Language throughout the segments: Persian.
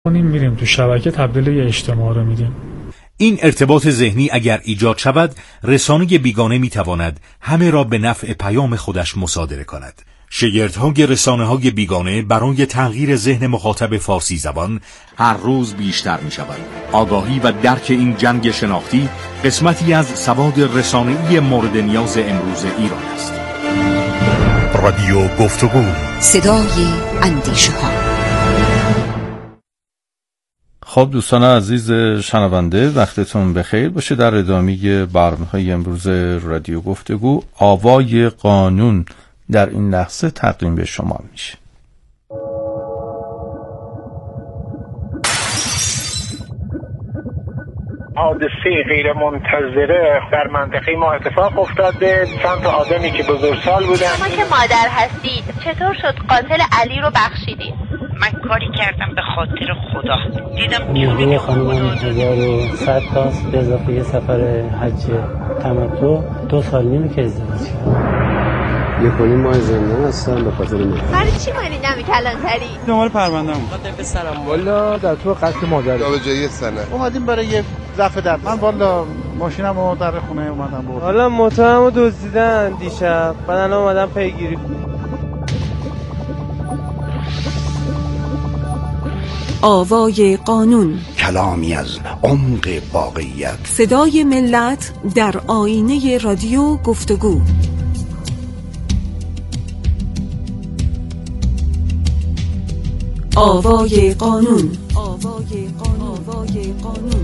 میریم تو شبکه تبدیل اجتماع رو میدیم. این ارتباط ذهنی اگر ایجاد شود، رسانه بیگانه میتواند همه را به نفع پیام خودش مصادره کند. شگردهای رسانه‌های بیگانه برای تغییر ذهن مخاطب فارسی زبان هر روز بیشتر می شود. آگاهی و درک این جنگ شناختی قسمتی از سواد رسانه‌ای مورد نیاز امروز ایران است. رادیو گفتگو، صدای اندیشه ها. خب دوستان عزیز شنونده، وقتتون بخیر باشه. در ادامه برنامه‌های امروز رادیو گفتگو، آوای قانون در این لحظه تقدیم به شما میشه. حادثه غیر منتظره در منطقه ما اتفاق افتاده. چند تا آدمی که بزرگسال بودن. شما که مادر هستید چطور شد قاتل علی رو بخشیدید؟ من کاری کردم به خاطر خدا. دیدم نیروی خانمان 1100 تاست به اضافه یه سفر حج تمتع 2 سال نیمه که ازدواج کردم. 1.5 ماه زندان هستم به خاطر من. برای چی مالی نمی کلانتری؟ دنبال پرونده‌ام. خاطر پسرم والا در تو قتل مادر. تا به جای سنه. اومدیم برای یه ضعف درد. من والا ماشینمو در خونه اومدم برد. حالا موتورمو دزدیدن دیشب. بعد الان اومدم پیگیری. آوای قانون، کلامی از عمق واقعیت، صدای ملت در آینه رادیو گفتگو. آوای قانون، آوای قانون، آوای قانون.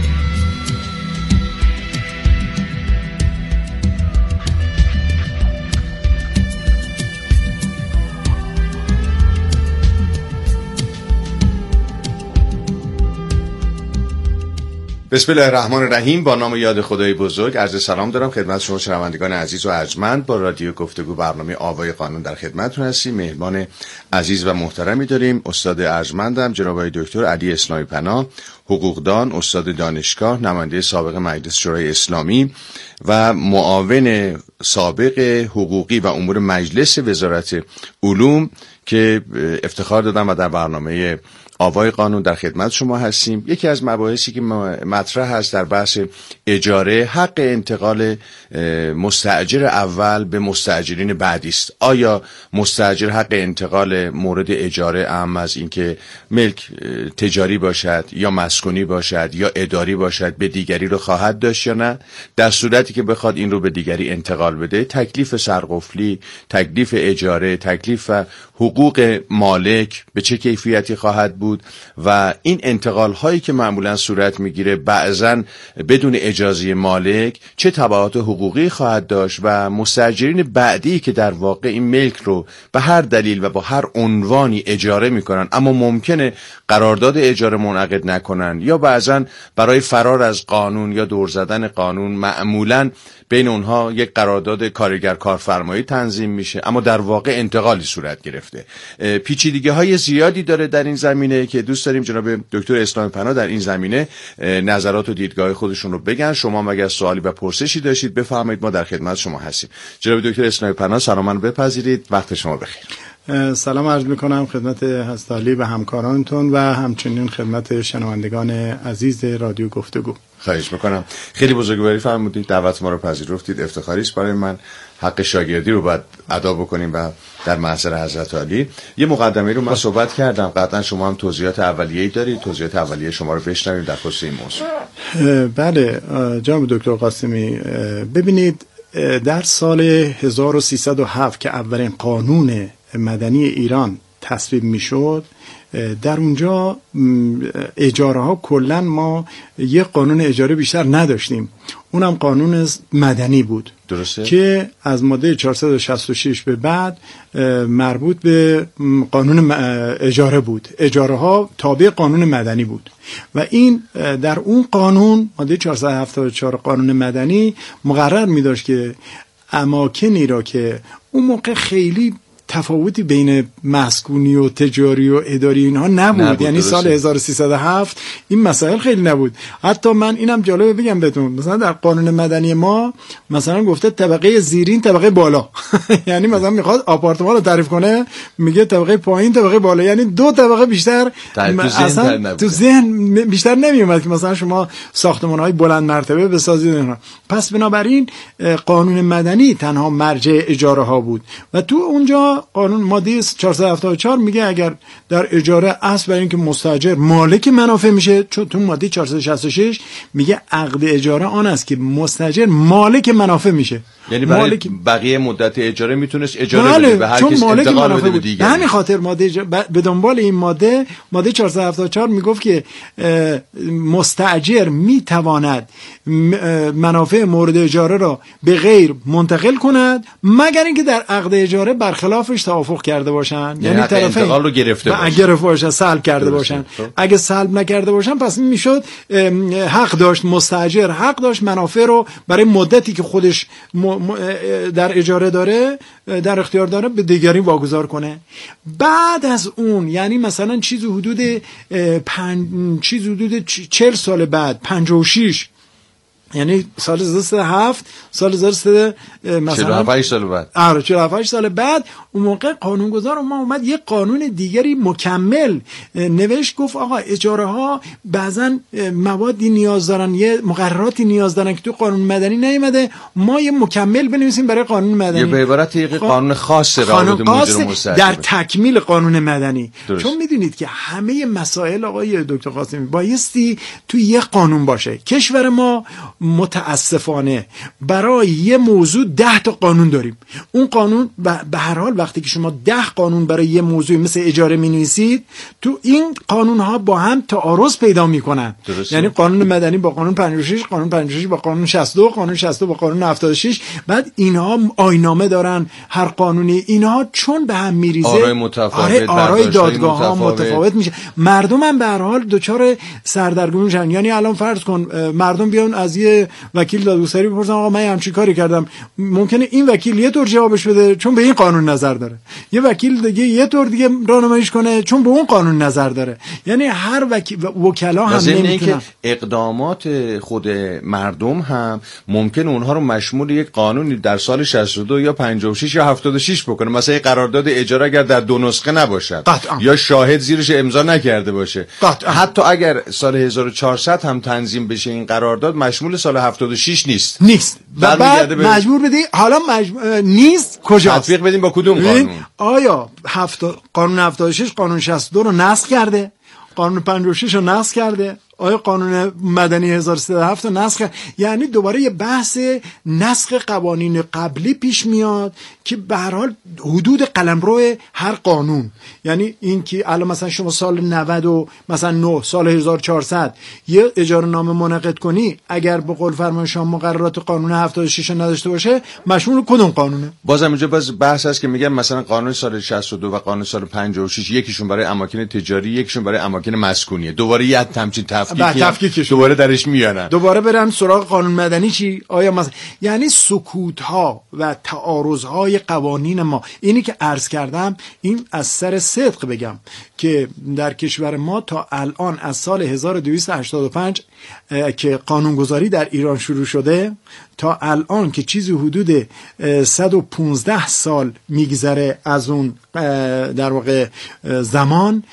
بسم الله الرحمن الرحیم. با نام یاد خدای بزرگ عرض سلام دارم خدمت شما شنوندگان عزیز و ارجمند. با رادیو گفتگو برنامه آوای قانون در خدمتتون هستیم. مهمان عزیز و محترمی داریم. استاد ارجمندم جناب آقای دکتر علی اسلامی پناه، حقوقدان، استاد دانشگاه، نماینده سابق مجلس شورای اسلامی و معاون سابق حقوقی و امور مجلس وزارت علوم که افتخار دادم و در برنامه آوای قانون در خدمت شما هستیم. یکی از مباحثی که مطرح هست در بحث اجاره، حق انتقال مستاجر اول به مستاجرین بعدی است. آیا مستاجر حق انتقال مورد اجاره اعم از اینکه ملک تجاری باشد یا مسکونی باشد یا اداری باشد به دیگری رو خواهد داشت یا نه؟ در صورتی که بخواد این رو به دیگری انتقال بده، تکلیف سرقفلی، تکلیف اجاره، تکلیف و حقوق مالک به چه کیفیتی خواهد بود و این انتقال هایی که معمولا صورت میگیره بعضن بدون اجازه مالک چه تبعات حقوقی خواهد داشت و مستاجرین بعدی که در واقع این ملک رو به هر دلیل و با هر عنوانی اجاره میکنن اما ممکنه قرارداد اجاره منعقد نکنن یا بعضن برای فرار از قانون یا دور زدن قانون معمولا بین اونها یک قرارداد کارگر کارفرمایی تنظیم میشه اما در واقع انتقالی صورت گرفته. پیچیدگی های زیادی داره در این زمینه که دوست داریم جناب دکتر اسلامی پناه در این زمینه نظرات و دیدگاه خودشون رو بگن. شما مگر سوالی و پرسشی داشتید بفرمایید، ما در خدمت شما هستیم. جناب دکتر اسلامی پناه سلام بپذیرید. وقت شما بخیر. سلام عرض میکنم خدمت حضرت عالی و همکارانتون و همچنین خدمت شنوندگان عزیز رادیو گفتگو. خواهش میکنم. خیلی بزرگواری فرمودید، دعوت ما رو پذیرفتید، افتخاری است برای من. حق شاگردی رو باید ادا بکنیم و در محضر حضرت عالی. یه مقدمه رو من صحبت کردم، قطعا شما هم توضیحات اولیه‌ای دارید. توضیحات اولیه شما رو بشنویم در خصوص این موضوع. بله جناب دکتر قاسمی، ببینید در سال 1307 که اولین قانون مدنی ایران تصویب میشد، در اونجا اجاره ها کلن ما یک قانون اجاره بیشتر نداشتیم، اونم قانون مدنی بود. درسته؟ که از ماده 466 به بعد مربوط به قانون اجاره بود. اجاره ها تابع قانون مدنی بود و این در اون قانون ماده 474 قانون مدنی مقرر می داشت که اماکنی را که اون موقع خیلی تفاوتی بین مسکونی و تجاری و اداری اینها نبود. یعنی سال 1307 این مسائل خیلی نبود. حتی من اینم جالبه بگم بهتون، مثلا در قانون مدنی ما مثلا گفته طبقه زیرین طبقه بالا یعنی مثلا میخواد آپارتمان رو تعریف کنه میگه طبقه پایین طبقه بالا، یعنی دو طبقه بیشتر اصلا تو ذهن بیشتر نمیومد که مثلا شما ساختمان‌های بلند مرتبه بسازید اینا. پس بنابراین قانون مدنی تنها مرجع اجاره ها بود و تو اونجا قانون ماده 474 میگه اگر در اجاره اصل برای اینکه مستاجر مالک منافع میشه، چون تو ماده 466 میگه عقد اجاره آن است که مستاجر مالک منافع میشه. یعنی برای بقیه مدت اجاره میتونست اجاره بده به هر کس انتقال بده به دیگری. به همین خاطر به دنبال این ماده 474 میگفت که مستاجر میتواند منافع مورد اجاره را به غیر منتقل کند مگر اینکه در عقد اجاره برخلافش توافق کرده باشن، یعنی طرفین انتقال رو گرفته باشن، سلب کرده باشن. اگه سلب نکرده باشن پس این میشد حق داشت مستاجر حق داشت منافع رو برای مدتی که خودش در اجاره داره در اختیار داره به دیگری واگذار کنه. بعد از اون یعنی مثلا چیز حدود 40 سال بعد 56 یعنی سال 2007 سال 2000 مثلا 48 سال بعد 48 سال بعد اون موقع قانونگذار ما اومد یه قانون دیگری مکمل نوشت، گفت آقا اجاره ها بعضن موادی نیاز دارن، یه مقرراتی نیاز دارن که تو قانون مدنی نیومده، ما یه مکمل بنویسیم برای قانون مدنی. یه به عبارت یه قانون خاص رابطه مجرم مستاجر در تکمیل قانون مدنی. چون میدونید که همه مسائل آقای دکتر قاسمی بایستی تو یه قانون باشه. کشور ما متاسفانه برای یه موضوع 10 تا قانون داریم. اون قانون به هر حال وقتی که شما 10 قانون برای یه موضوع مثل اجاره می‌نویسید تو این قانون ها با هم تعارض پیدا میکنن. یعنی قانون مدنی با قانون 56، قانون 56 با قانون 62، قانون 62 با قانون 76، بعد اینها آیین‌نامه دارن هر قانونی. اینها چون به هم میریزه آرای متفاوت، آرای دادگاه ها متفاوت میشه، مردم هم به هر حال دچار سردرگمی میشن. یعنی الان فرض کن مردم بیان از یه وکیل دادگستری بپرسن آقا من همچین کاری کردم، ممکنه این وکیل یه طور جوابش بده چون به این قانون نظر داره، یه وکیل دیگه یه طور دیگه راهنماییش کنه چون به اون قانون نظر داره. یعنی هر وکلا هم نمیتونن. اقدامات خود مردم هم ممکن اونها رو مشمول یک قانونی در سال 62 یا 56 یا 76 بکنه. مثلا قرارداد اجاره اگر در 2 نسخه نباشد یا شاهد زیرش امضا نکرده باشه، حتی اگر سال 1400 هم تنظیم بشه این قرارداد مشمول سال 76 نیست. و بعد مجبور بدی حالا نیست کجاست؟ تطبیق بدیم با کدوم قانون؟ آیا قانون 76 قانون 62 رو نسخ کرده؟ قانون 56 رو نسخ کرده؟ آیا قانون مدنی 1307 رو نسخ کرد؟ یعنی دوباره یه بحث نسخ قوانین قبلی پیش میاد که به هر حال حدود قلمرو هر قانون، یعنی این که الان مثلا شما سال 90 و مثلا 9 سال 1400 یه اجاره نامه منعقد کنی، اگر به قول فرمان شما مقررات قانون 76 رو نداشته باشه مشمول کدوم قانونه؟ بازم اینجا بحث هست که میگن مثلا قانون سال 62 و قانون سال 56 یکیشون برای اماکن تجاری یکیشون برای اماکن مسکونیه، دوباره یه همچین تفکیک دوباره درش میانن، دوباره برن سراغ قانون مدنی. چی؟ آیا مثلا یعنی سکوت ها و تعارض های قوانین ما، اینی که عرض کردم این از سر صدق بگم که در کشور ما تا الان از سال 1285 که قانونگذاری در ایران شروع شده تا الان که چیزی حدود 115 سال میگذره از اون در واقع زمان،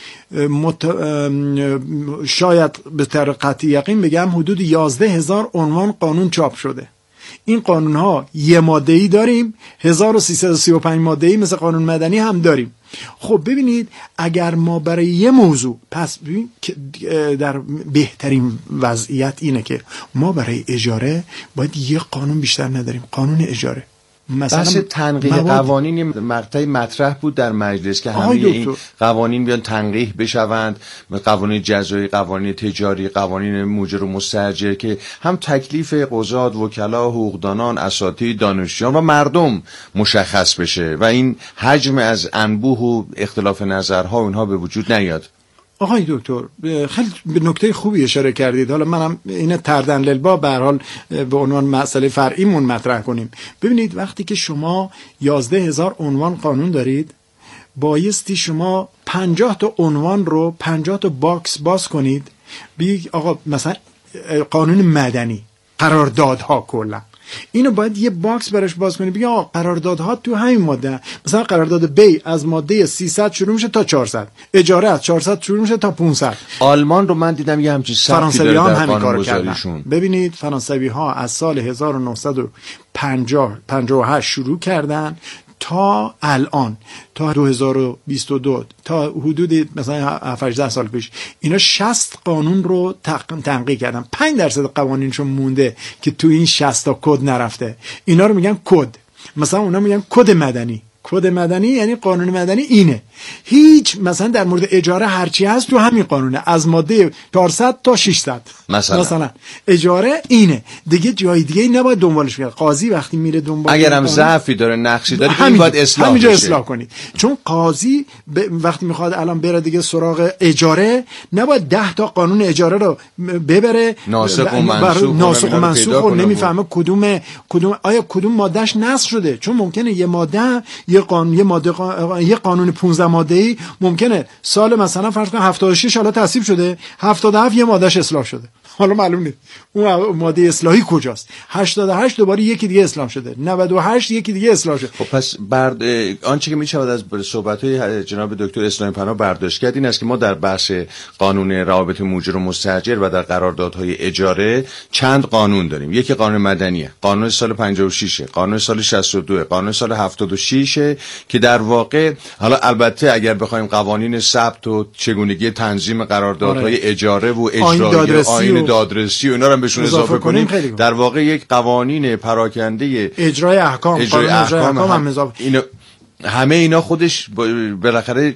شاید به طور قطعی یقین بگم حدود 11,000 عنوان قانون چاپ شده. این قانون ها یه ماده‌ای داریم، 1335 ماده‌ای مثل قانون مدنی هم داریم. خب ببینید اگر ما برای یه موضوع، پس ببین در بهترین وضعیت اینه که ما برای اجاره باید یه قانون بیشتر نداریم، قانون اجاره. بحث تنقیح قوانین مقطعی مطرح بود در مجلس که همه این قوانین بیان تنقیح بشوند، قوانین جزایی، قوانین تجاری، قوانین مجر و مستاجر، که هم تکلیف قضات، وکلا، حقوقدانان، اساتید، دانشجویان و مردم مشخص بشه و این حجم از انبوه و اختلاف نظرها اونها به وجود نیاد. آقای دکتر خیلی به نکته خوبی اشاره کردید. حالا منم این تردن للبا به هر حال به عنوان مسئله فرعیمون مطرح کنیم. ببینید وقتی که شما 11,000 عنوان قانون دارید بایستی شما 50 تا عنوان رو 50 تا باکس باز کنید، بگید آقا مثلا قانون مدنی، قراردادها، کلا اینو باید یه باکس براش باز کنی، بگی آقا قراردادها تو همین ماده، مثلا قرارداد بی از ماده 300 شروع میشه تا 400، اجاره از 400 شروع میشه تا 500. آلمان رو من دیدم یه همچین سختی داره در قانون گذاریشون. ببینید فرانسوی ها از سال 1958 شروع کردن تا الان، تا 2022، تا حدود مثلا 18 سال پیش اینا 60 قانون رو تنقیح کردن. 5% قوانینشون مونده که تو این 60 تا کد نرفته. اینا رو میگن کد. مثلا اونا میگن کد مدنی. کد مدنی یعنی قانون مدنی اینه. هیچ مثلا در مورد اجاره هرچی هست تو همین قانونه، از ماده 400 تا 600 مثلا اجاره اینه دیگه، جای دیگه ای نباید دنبالش بگیره. قاضی وقتی میره دنبال اگر هم ضعفی داره، نقصی داره، این باید اصلاح همینجا بشه. اصلاح کنید. چون قاضی وقتی میخواد الان بره دیگه سراغ اجاره، نباید 10 تا قانون اجاره رو ببره ناسخ و منسوخ و نمیفهمه کدوم آیا کدوم مادهش نسخ شده. چون ممکنه یه ماده یه قانون 15 ماده‌ای ممکنه سال مثلا فرض کن 76 حالا تصویب شده، 77 یه مادهش اصلاح شده، حالا معلوم نیست اون ماده اصلاحی کجاست. 88 دوباره یکی دیگه اصلاح شده، 98 یکی دیگه اصلاح شده. خب پس آنچه که میشود از صحبت‌های جناب دکتر اسلامی پناه برداشت کرد این است که ما در بحث قانون روابط مؤجر و مستاجر و در قراردادهای اجاره چند قانون داریم. یکی قانون مدنیه، قانون سال 56، قانون سال 62، قانون سال 76 که در واقع حالا البته اگر بخوایم قوانین ثبت و چگونگی تنظیم قراردادهای اجاره و اجرایی، آیین دادرسی و اینا رو هم بهشون اضافه کنیم، در واقع یک قوانین پراکنده اجرای احکام هم اضافه. همه اینا خودش بالاخره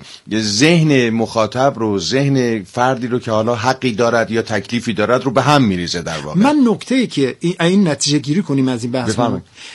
ذهن مخاطب رو، ذهن فردی رو که حالا حقی دارد یا تکلیفی دارد رو به هم میریزه. در واقع من نکته‌ای که این نتیجه گیری کنیم از این بحث،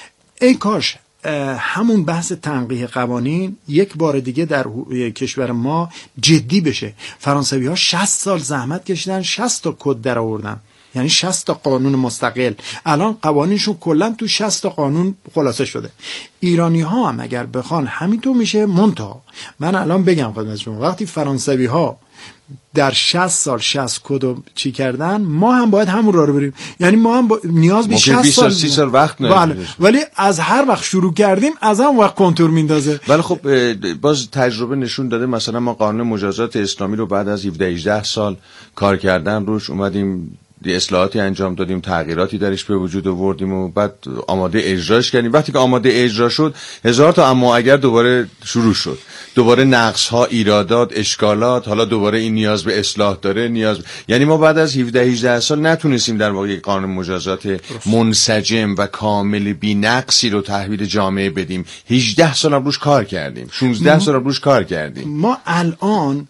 ای کاش همون بحث تنقیح قوانین یک بار دیگه در کشور ما جدی بشه. فرانسوی ها 60 سال زحمت کشیدن، 60 تا کد در آوردن، یعنی 60 تا قانون مستقل. الان قوانینشون کلا تو 60 تا قانون خلاصه شده. ایرانی ها هم اگر بخوان همینطور میشه. منتها من الان بگم خدمت شما، وقتی فرانسوی ها در 60 سال 60 کدو چی کردن، ما هم باید همون راه رو بریم. یعنی ما هم نیاز به 60 سال 30 سال وقت نداریم، ولی از هر وقت شروع کردیم از هم وقت کنتور میندازه. ولی خب باز تجربه نشون داده، مثلا ما قانون مجازات اسلامی رو بعد از 17-18 سال کار کردن روش اومدیم، اصلاحاتی انجام دادیم، تغییراتی درش به وجود آوردیم و بعد آماده اجراش کردیم. وقتی که آماده اجرا شد، هزار تا اما اگر دوباره شروع شد، دوباره نقص ها، ایرادات، اشکالات، حالا دوباره این نیاز به اصلاح داره، یعنی ما بعد از 17-18 سال نتونستیم در واقع قانون مجازات منسجم و کامل بی نقصی رو تحویل جامعه بدیم. 18 سال هم روش کار کردیم، 16 سال هم روش کار کردیم. ما الان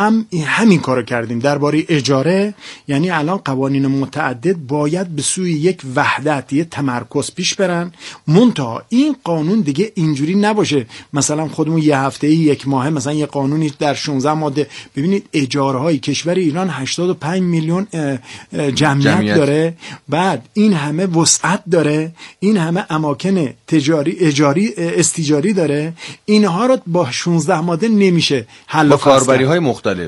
همین کارو کردیم درباره اجاره. یعنی الان قوانین متعدد باید به سوی یک وحدت، یک تمرکز پیش برن. منتها این قانون دیگه اینجوری نباشه مثلا خودمون یه هفته‌ای، یک ماهه مثلا یه قانونی در 16 ماده. ببینید اجاره‌های کشور ایران 85 میلیون جمعیت داره، بعد این همه وسعت داره، این همه اماکن تجاری استیجاری داره. اینها رو با 16 ماده نمیشه حل، با کاربری‌های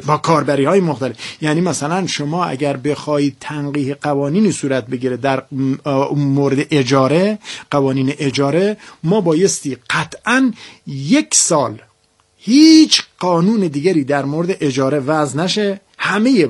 مختلف. یعنی مثلا شما اگر بخواید تنقیح قوانینی صورت بگیره در مورد اجاره، قوانین اجاره، ما بایستی قطعاً 1 سال هیچ قانون دیگری در مورد اجاره وضع نشه. همه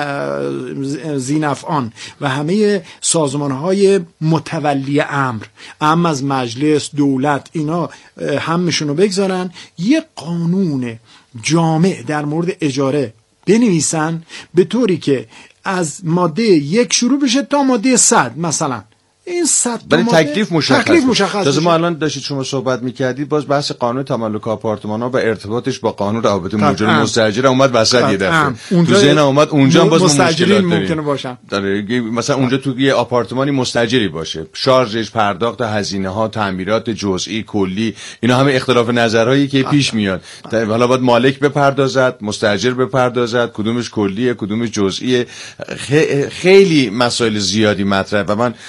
ذینفعان و همه سازمان‌های متولی امر از مجلس، دولت، اینا همشونو بگذارن، یه قانون جامع در مورد اجاره بنویسن، به طوری که از ماده 1 شروع بشه تا ماده 100 مثلا. این 100 برای تکلیف مشخص. تازه ما الان داشتید شما صحبت می‌کردید، باز بحث قانون تملک آپارتمان‌ها و ارتباطش با قانون روابط مؤجر و مستاجر اومد وسط یه دفعه. تو ذهن اومد اونجا باز مشکلات ممکنه باشن. مثلا اونجا تو یه آپارتمانی مستاجری باشه، شارژش، پرداخت هزینه‌ها، تعمیرات جزئی، کلی، اینا همه اختلاف نظرهایی که پیش میاد. حالا باید مالک بپردازد، مستاجر بپردازد، کدومش کلیه، کدومش جزئیه. خیلی مسائل زیادی مطرحه و من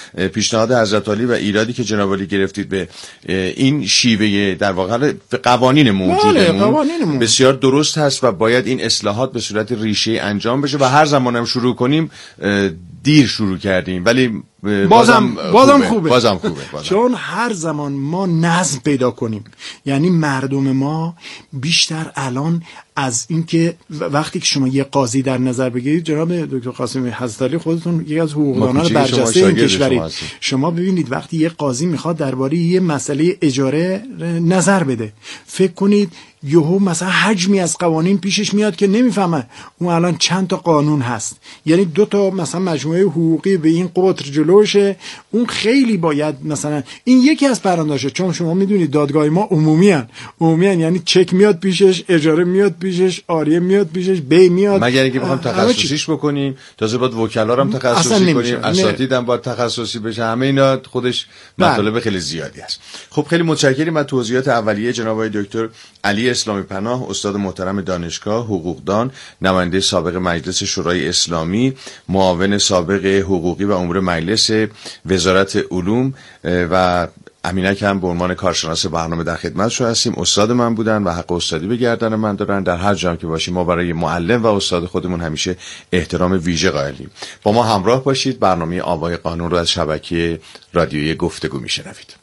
پیشنهاد حضرت علی و ایرادی که جناب علی گرفتید به این شیوه در واقع قوانین موجودمون بسیار درست هست و باید این اصلاحات به صورت ریشه انجام بشه و هر زمانم شروع کنیم دیر شروع کردیم ولی بازم خوبه. چون هر زمان ما نظم پیدا کنیم، یعنی مردم ما بیشتر الان از اینکه وقتی که شما یه قاضی در نظر بگیرید، جناب دکتر قاسمی حضرت علی خودتون یکی از حقوقدانان برجسته این کشورید، شما ببینید وقتی یه قاضی میخواد درباره یه مسئله اجاره نظر بده، فکر کنید یهو مثلا حجمی از قوانین پیشش میاد که نمیفهمه اون الان چند تا قانون هست، یعنی 2 تا مثلا مجموعه حقوقی به این قطر جلوشه، اون خیلی باید مثلا این یکی از پروندهاشه. چون شما میدونید دادگاه ما عمومیان یعنی چک میاد پیشش، اجاره میاد پیشش، آریه میاد پیشش، بی میاد، مگر اینکه بخوام تخصصیش بکنیم، تازه باید وکلا هم تخصصی کنیم، اساتید هم باید تخصصی بشه، همه اینا خودش مطالب خیلی زیادی است. خب خیلی متشکرم از توضیحات اولیه جناب آقای دکتر علی اسلامی پناه، استاد محترم دانشگاه، حقوقدان، نماینده سابق مجلس شورای اسلامی، معاون سابق حقوقی و امور مجلس وزارت علوم و امینک هم به عنوان کارشناس برنامه در خدمتشون هستیم. استاد من بودن و حق استادی به گردن من دارن. در هر جا که باشیم ما برای معلم و استاد خودمون همیشه احترام ویژه قائلیم. با ما همراه باشید. برنامه آوای قانون رو از شبکه رادیویی گفتگو میشنوید.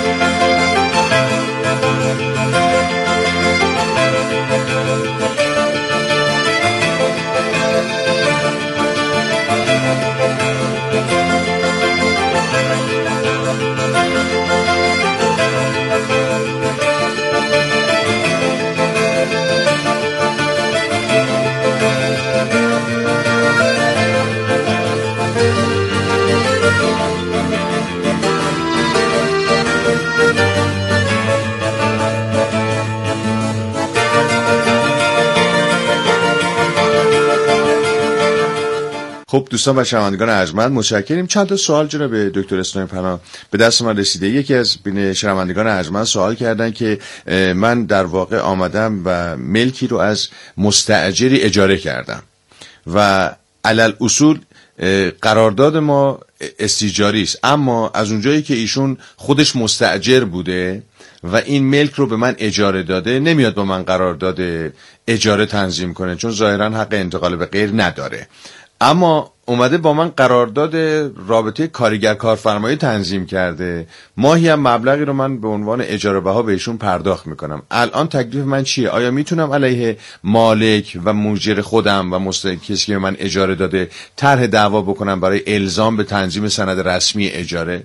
خب دوستان و شنوندگان ارجمند متشکریم. چند تا سوال جناب دکتر اسلامی پناه به دست من رسیده. یکی از شنوندگان ارجمند سوال کردن که من در واقع آمدم و ملکی رو از مستاجری اجاره کردم و علل اصول قرارداد ما استیجاری است، اما از اونجایی که ایشون خودش مستاجر بوده و این ملک رو به من اجاره داده، نمیاد با من قرارداد اجاره تنظیم کنه چون ظاهرا حق انتقال به غیر نداره، اما اومده با من قرارداد رابطه کارگر کارفرمایی تنظیم کرده، ماهی هم مبلغی رو من به عنوان اجاره بها بهشون پرداخت میکنم. الان تکلیف من چیه؟ آیا میتونم علیه مالک و مؤجر خودم و کسی که من اجاره داده طرح دعوا بکنم برای الزام به تنظیم سند رسمی اجاره؟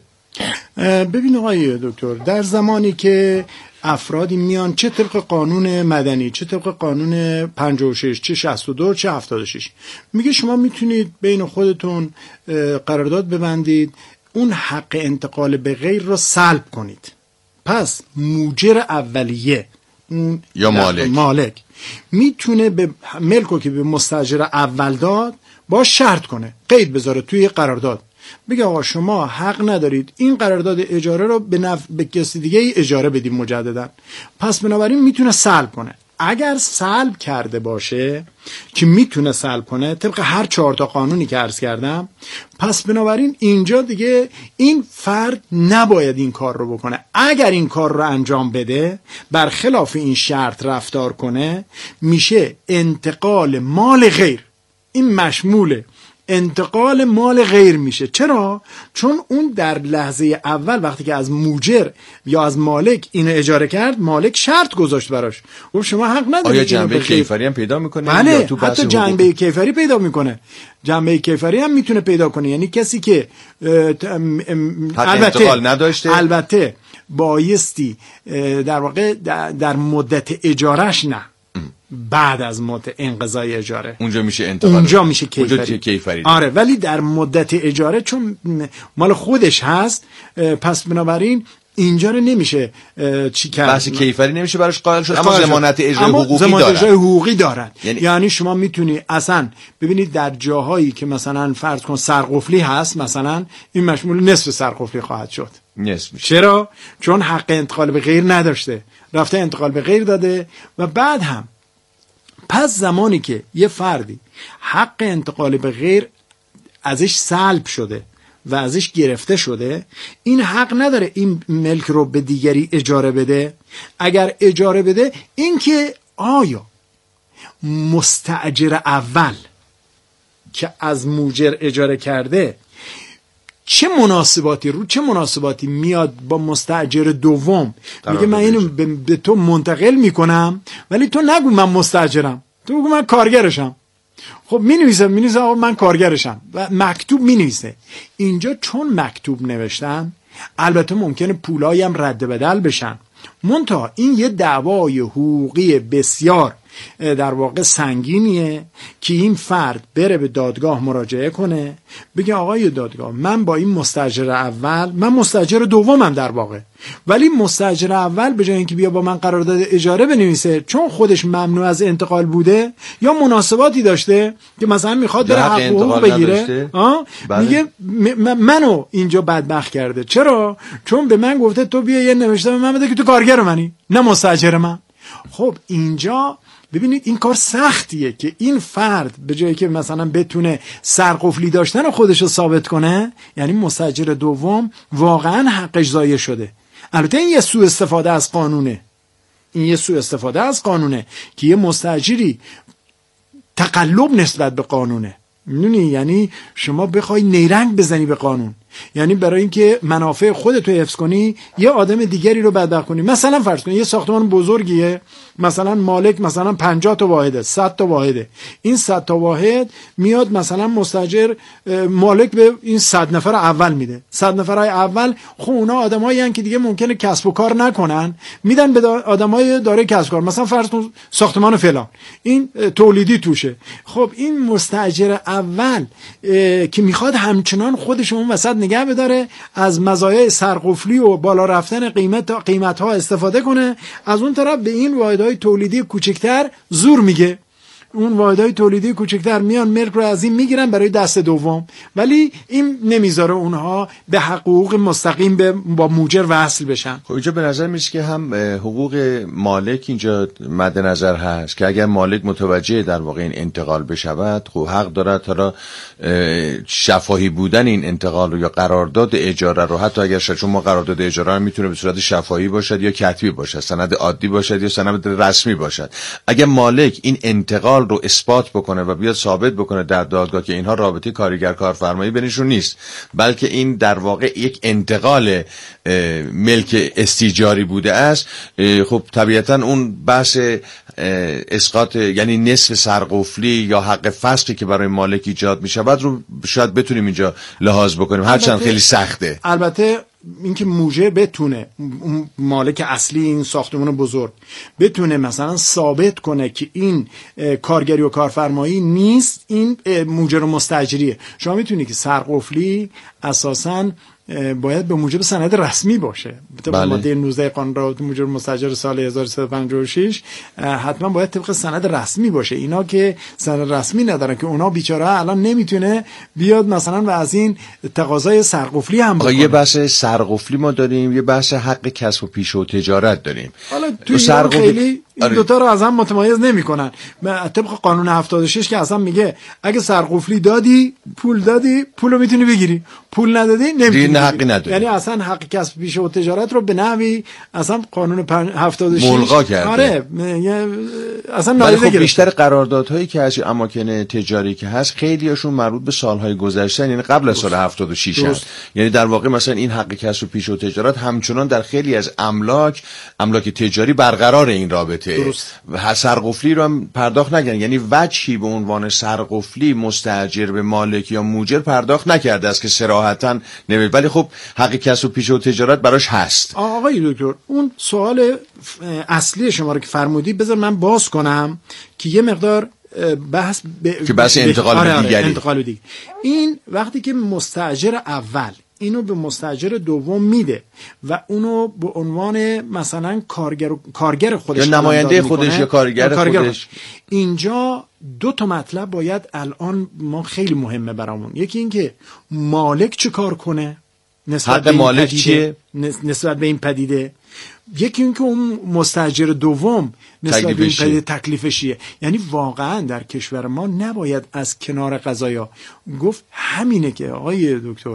ببین آقای دکتر، در زمانی که افرادی میان چه طبق قانون مدنی، چه طبق قانون 56، چه 62، چه 76، میگه شما میتونید بین خودتون قرارداد ببندید، اون حق انتقال به غیر رو سلب کنید. پس مؤجر اولیه یا مالک میتونه به ملکو که به مستاجر اول داد با شرط کنه، قید بذاره توی قرارداد، بگه آقا شما حق ندارید این قرارداد اجاره رو به کسی دیگه اجاره بدید مجددا. پس بنابراین میتونه سلب کنه. اگر سلب کرده باشه که میتونه سلب کنه طبق هر 4 تا قانونی که عرض کردم، پس بنابراین اینجا دیگه این فرد نباید این کار رو بکنه. اگر این کار رو انجام بده، برخلاف این شرط رفتار کنه، میشه انتقال مال غیر. این مشموله انتقال مال غیر میشه. چرا؟ چون اون در لحظه اول وقتی که از مؤجر یا از مالک اینو اجاره کرد، مالک شرط گذاشت براش، گفت شما حق ندارید. آیا جنبه کیفری هم پیدا میکنه؟ بله، یا تو حتی جنبه کیفری پیدا میکنه. جنبه کیفری هم میتونه پیدا کنه، یعنی کسی که انتقال نداشته، البته بایستی در واقع در مدت اجارش نه، بعد از مدت انقضای اجاره اونجا میشه انتقال، اونجا میشه کیفری. آره، ولی در مدت اجاره چون مال خودش هست، پس بنابراین اینجا رو نمیشه چی کرد. بحث کیفری نمیشه براش قائل شد، اما ضمانت اجرای حقوقی دارن. یعنی شما میتونی اصلا ببینید در جاهایی که مثلا فرض کن سرقفلی هست، مثلا این مشمول نصف سرقفلی خواهد شد. چرا؟ چون حق انتقال به غیر نداشته، رفته انتقال به غیر داده. و بعد هم پس زمانی که یه فردی حق انتقال به غیر ازش سلب شده و ازش گرفته شده، این حق نداره این ملک رو به دیگری اجاره بده. اگر اجاره بده، این که آیا مستأجر اول که از موجر اجاره کرده چه مناسباتی میاد با مستأجر دوم میگه من اینو به تو منتقل میکنم، ولی تو نگو من مستأجرم، تو بگو من کارگرشم. خب مینویسه آقا من کارگرشم و مکتوب مینویسه. اینجا چون مکتوب نوشتن، البته ممکنه پولایی هم رد بدل بشن، منتها این یه دعوای حقوقی بسیار در واقع سنگینیه که این فرد بره به دادگاه مراجعه کنه، بگه آقای دادگاه من با این مستاجر اول، من مستاجر دومم در واقع، ولی مستاجر اول به جای اینکه بیا با من قرارداد اجاره بنویسه، چون خودش ممنوع از انتقال بوده یا مناسباتی داشته که مثلا میخواد بره حقوق بگیره، میگه منو اینجا بدبخت کرده. چرا؟ چون به من گفته تو بیا یه نوشته به من بده که تو کارگر منی، نه مستاجر من. خب اینجا ببینید این کار سختیه که این فرد به جایی که مثلا بتونه سرقفلی داشتن خودش رو ثابت کنه، یعنی مستاجر دوم واقعا حقش ضایع شده. البته این یه سوء استفاده از قانونه، که یه مستاجری تقلب نسبت به قانونه، میدونی، یعنی شما بخوای نیرنگ بزنی به قانون، یعنی برای اینکه منافع خودت رو حفظ کنی یه آدم دیگری رو بدبخت کنی. مثلا فرض کن یه ساختمان بزرگیه، مثلا مالک مثلا 50 تا واحده، 100 تا واحده، این 100 تا واحد میاد مثلا مستاجر مالک به این 100 نفر اول میده. 100 نفرای اول خب اونا آدمایی ان که دیگه ممکنه کسب و کار نکنن، میدن به آدمای داره کسب کار. مثلا فرض کن ساختمان فلان این تولیدی توشه، خب این مستاجر اول که میخواد همچنان خودش اون وسط نگه بداره، از مزایای سرقفلی و بالا رفتن قیمت ها استفاده کنه، از اون طرف به این واحدهای تولیدی کوچکتر زور میگه. اون واحدهای تولیدی کوچکتر میان ملک رو از این میگیرن برای دست دوم، ولی این نمیذاره اونها به حقوق مستقیم با موجر وصل بشن. خب اینجا به نظر میاد که هم حقوق مالک اینجا مد نظر هست که اگر مالک متوجه در واقع این انتقال بشود، خب حق دارد تا شفاهی بودن این انتقال رو یا قرارداد اجاره رو، حتی اگر چون ما قرارداد اجاره رو میتونه به صورت شفاهی باشد یا کتبی باشد، سند عادی باشد یا سند رسمی باشد. اگر مالک این انتقال رو اثبات بکنه و بیاد ثابت بکنه در دادگاه که اینها رابطه کارگر کارفرمایی بینشون نیست، بلکه این در واقع یک انتقال ملک استیجاری بوده است، خب طبیعتا اون بحث اسقاط یعنی نصف سرقفلی یا حق فسخی که برای مالک ایجاد می شود رو شاید بتونیم اینجا لحاظ بکنیم، هرچند خیلی سخته. البته اینکه موجه بتونه، مالک اصلی این ساختمان بزرگ بتونه مثلا ثابت کنه که این کارگری و کارفرمایی نیست، این موجر و مستاجریه. شما میتونی که سرقفلی اساساً باید به موجب سند رسمی باشه. طبق ماده 19 قانون رابطه موجر و مستاجر سال 1356 حتما باید طبق سند رسمی باشه. اینا که سند رسمی ندارن که اونا بیچاره الان نمیتونه بیاد مثلا و از این تقاضای سرقفلی هم بکنه. یه بحث سرقفلی ما داریم، یه بحث حق کسب و پیشه و تجارت داریم. حالا تو خیلی این دوتا رو از هم متمایز نمی‌کنن. طبق قانون 76 که اصلا میگه اگه سرقفلی دادی، پول رو میتونی بگیری، پول ندادی نمیتونی. حقی نداری. یعنی اصلا حق کسب پیشه و تجارت رو به نحوی اصلا قانون 76 ملغا کرده. آره اصلا نادیده گرفته. بیشتر قراردادهایی که از اماکن تجاری که هست خیلیاشون مربوط به سالهای گذشته، یعنی قبل از سال 76 هست. یعنی در واقع مثلا این حق کسب پیشه و تجارت همچنان در خیلی از املاک تجاری برقرار این رابطه. و سرقفلی رو هم پرداخت نکردن، یعنی وجهی به عنوان سرقفلی مستاجر به مالک یا موجر پرداخت نکرده است که صراحتاً نمی، ولی خب حق کسب و پیشه و تجارت براش هست. آقای دکتر اون سوال اصلی شما رو که فرمودی بذار من باز کنم که یه مقدار بحث انتقال دیگری. انتقال دیگری. این وقتی که مستاجر اول اینو به مستاجر دوم میده و اونو به عنوان مثلا کارگر خودش یا نماینده خودش یا کارگر خودش، اینجا دو تا مطلب باید الان ما خیلی مهمه برامون. یکی این که مالک چه کار کنه حق مالک چیه نسبت به این پدیده، یکی این که اون مستاجر دوم نسبت به این پدیده تکلیفش چیه. یعنی واقعا در کشور ما نباید از کنار قضایا گفت همینه که آقای دکتر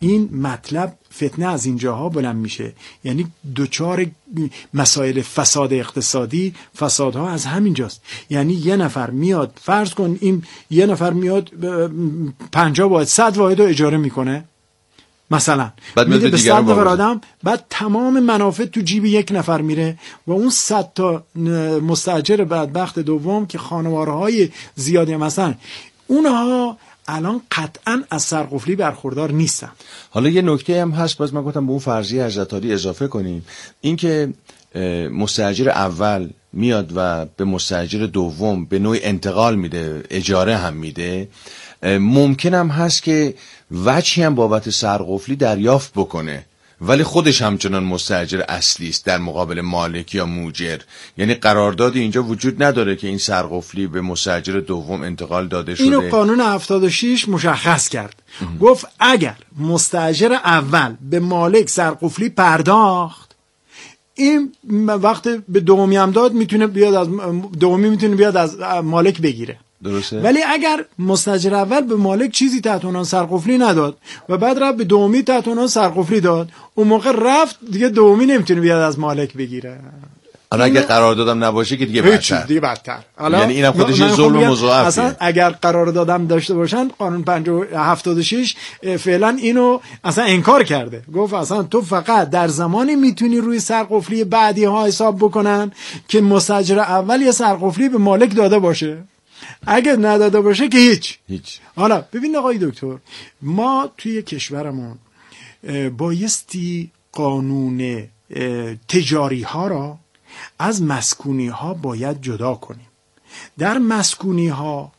این مطلب فتنه از اینجاها بلند میشه، یعنی دوچار مسائل فساد اقتصادی، فسادها از همینجاست. یعنی یه نفر میاد، فرض کن این یه نفر میاد 50 واحد 100 واحد رو اجاره میکنه مثلا، بعد میده به 100 نفر آدم، بعد تمام منافع تو جیب یک نفر میره و اون 100 تا مستاجر بدبخت دوم که خانوارهای زیادی مثلا اونها الان قطعا از سرقفلی برخوردار نیستن. حالا یه نکته هم هست، باز من گفتم به اون فرضیه حضرت علی اضافه کنیم، این که مستاجر اول میاد و به مستاجر دوم به نوعی انتقال میده، اجاره هم میده، ممکن هم هست که وجهی هم بابت سرقفلی دریافت بکنه ولی خودش همچنان مستاجر اصلی است در مقابل مالک یا موجر. یعنی قراردادی اینجا وجود نداره که این سرقفلی به مستاجر دوم انتقال داده شده. اینو قانون 76 مشخص کرد. گفت اگر مستاجر اول به مالک سرقفلی پرداخت، این وقت به دومی هم داد میتونه بیاد از مالک بگیره. درسته. ولی اگر مستاجر اول به مالک چیزی تحت عنوان سرقفلی نداد و بعد رفت به دومی تحت عنوان سرقفلی داد، اون موقع رفت دیگه دومی نمیتونه بیاد از مالک بگیره. حالا اگر قراردادم نباشه که دیگه بدتر. یعنی اینم خودش یه ظلم مضاعفه. اصلا اگر قراردادم داشته باشن قانون 76 فعلا اینو اصلا انکار کرده. گفت اصلا تو فقط در زمانی میتونی روی سرقفلی بعدی ها حساب بکنن که مستاجر اول یه سرقفلی به مالک داده باشه، اگه نداده باشه که هیچ. حالا ببین آقای دکتر، ما توی کشورمون بایستی قانون تجاری ها را از مسکونی ها باید جدا کنیم. در مسکونی ها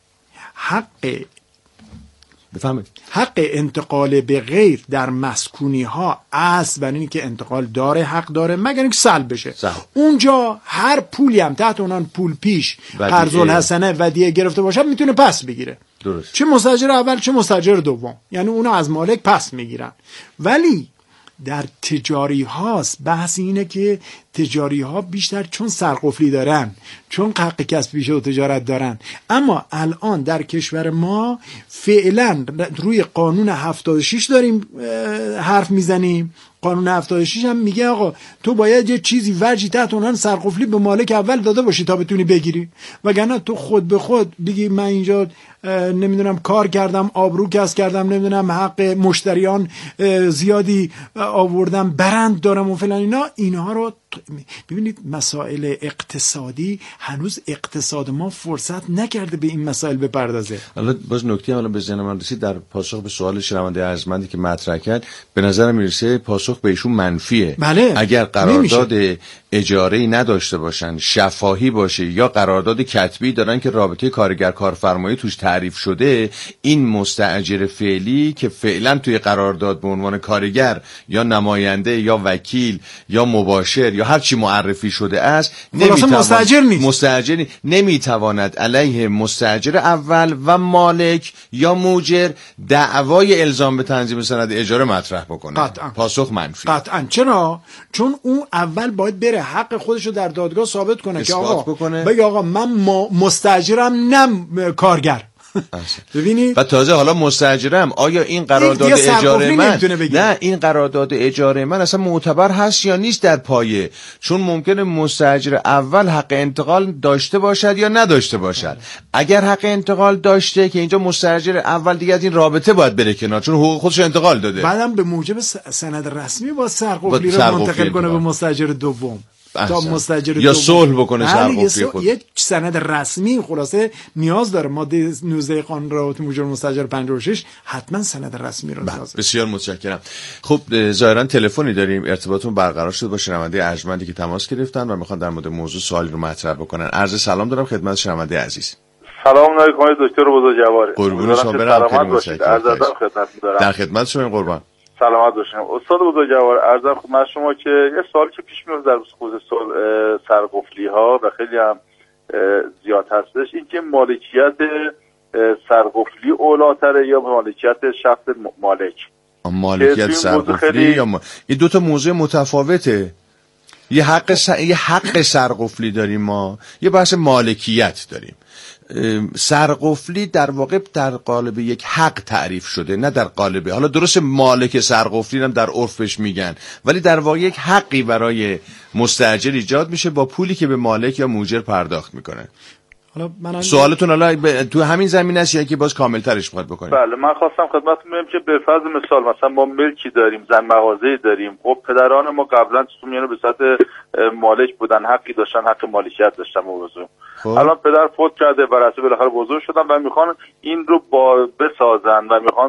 حق انتقال به غیر در مسکونی ها اصل برای این که انتقال داره، حق داره، مگر اینکه سلب بشه. اونجا هر پولی هم تحت اونان پول پیش، قرض الحسنه ودیعه گرفته باشه میتونه پس بگیره. درست. چه مستاجر اول چه مستاجر دوم، یعنی اونا از مالک پس میگیرن. ولی در تجاری هاست بحث اینه که تجاری ها بیشتر چون سرقفلی دارن، چون حق کسب پیشه و تجارت دارن. اما الان در کشور ما فعلا روی قانون 76 داریم حرف میزنیم. قانون 76 هم میگه آقا تو باید یه چیزی وجهی تحت اونان سرقفلی به مالک اول داده باشی تا بتونی بگیری، وگرنه تو خود به خود بگی من اینجا نمیدونم کار کردم، آبرو کسب کردم، نمیدونم حق مشتریان زیادی آوردم، برند دارم و فلان اینها رو. ببینید مسائل اقتصادی هنوز اقتصاد ما فرصت نکرده به این مسائل بپردازه. حالا باز نکته حالا به ذهن من رسید در پاسخ به سوال شنونده ارجمندی که مطرح کرد، به نظر میرسه پاسخ به ایشون منفیه. بله. اگر قرارداد اجاره‌ای نداشته باشن، شفاهی باشه، یا قرارداد کتبی دارن که رابطه کارگر کارفرمایی توش تعریف شده، این مستاجر فعلی که فعلا توی قرارداد به عنوان کارگر یا نماینده یا وکیل یا مباشر یا هر چی معرفی شده است، مستاجر نمیتواند علیه مستاجر اول و مالک یا موجر دعوای الزام به تنظیم سند اجاره مطرح بکنه. قطعا. پاسخ منفی. قطعا. چرا؟ چون اون اول باید بره حق خودشو در دادگاه ثابت کنه که آقا بگه آقا من مستاجرم نه کارگر. ببینید، و تازه حالا مستاجرم، آیا این قرارداد اجاره من نه این قرارداد اجاره من اصلا معتبر هست یا نیست در پایه؟ چون ممکنه مستاجر اول حق انتقال داشته باشد یا نداشته باشد. اگر حق انتقال داشته که اینجا مستاجر اول دیگه از این رابطه باید بره کنار، چون حقوق خودش انتقال داده. بعدم به موجب سند رسمی با سرقفلی رو منتقل کنه به مستاجر دوم تا مستاجر یا صلح بکنه سرقفلی خود. یک سند رسمی خلاصه نیاز داره. ماده 19 قانون روابط موجر مستاجر 56 حتما سند رسمی رو نیاز. بسیار متشکرم. خب ظاهرا تلفنی داریم، ارتباطمون برقرار شد با شنونده ارجمندی که تماس گرفتن و میخوان در مورد موضوع سوالی رو مطرح بکنن. عرض سلام دارم خدمت شنونده عزیز. سلام علیکم دکتر بزرگوار. قربون شما برم. خیلی متشکرم. در خدمت شما قربان. سلامت باشین استاد بزرگوار. عرضم خدمت شما که یه سوالی که پیش میاد در خصوص سرقفلی ها و خیلی هم زیاد هستش، این که مالکیت سرقفلی اولاتره یا مالکیت شخص مالک؟ مالکیت سرقفلی یا این دو تا موضوع متفاوته. یه حق سرقفلی داریم ما، یه بحث مالکیت داریم. سرقفلی در واقع در قالب یک حق تعریف شده، نه در قالب، حالا درست مالک سرقفلی هم در عرفش میگن، ولی در واقع یک حقی برای مستاجر ایجاد میشه با پولی که به مالک یا موجر پرداخت میکنه. سوالتون حالا تو همین زمین است یا که باز کاملترش میخواد بکنید؟ بله، من خواستم خدمتتون بگم که به فرض مثال مثلا ما ملکی داریم، زن مغازه‌ای داریم، خب پدران ما قبلا تو میانه به صورت مالک بودن، حقی داشتن، حق مالکیت داشتن موضوع. الان پدر فوت کرده، ورثه بالاخره بزرگ شدن و میخوان این رو بسازن و میخوان